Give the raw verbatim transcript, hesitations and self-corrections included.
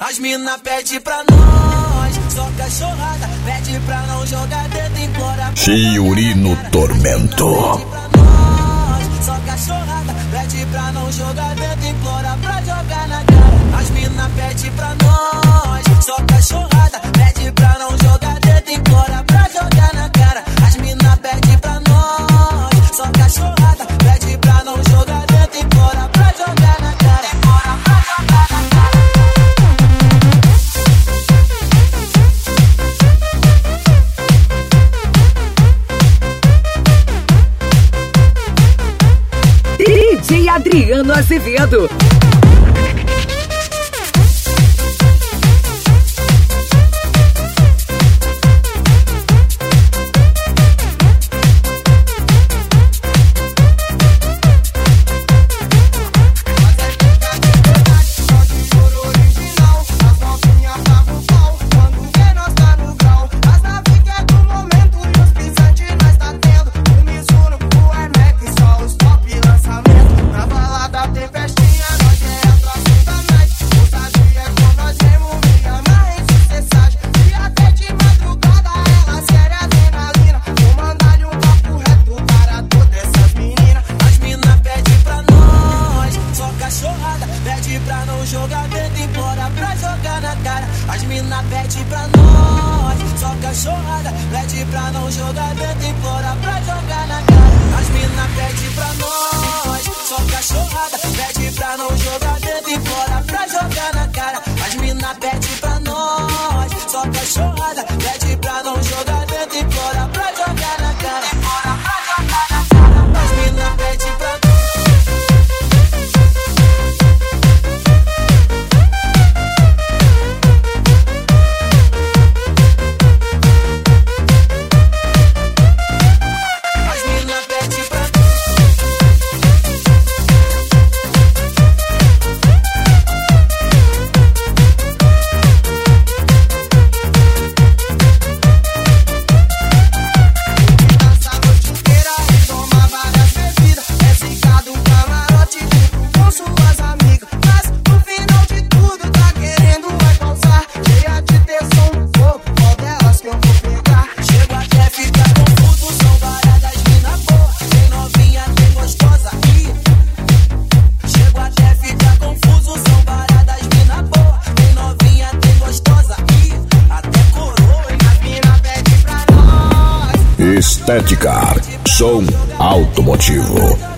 As mina pede pra nós, só cachorrada, pede pra não jogar dedo, implora. Chiuri no tormento. Pede pra nós, só cachorrada, pede pra não jogar dedo, implora pra jogar na cara. As mina pede pra nós, só cachorrada, pede pra não jogar dedo, implora pra jogar na cara. As mina pede pra nós, só cachorrada, pede pra não jogar dedo, implora pra jogar na cara. Implora pra jogar na cara. D J Adriano Azevedo. Pede pra não jogar dedo, implora pra jogar na cara. As mina pede pra nós, só cachorrada, pede pra não jogar dedo, implora pra jogar na cara. As mina pede pra nós, só cachorrada, pede pra não jogar dedo, implora pra jogar na cara. As mina pede pra nós, só cachorrada, pede pra não jogar dedo, implora pra jogar na cara. Implora pra jogar na cara. As mina pede pra nós. Estética, som automotivo.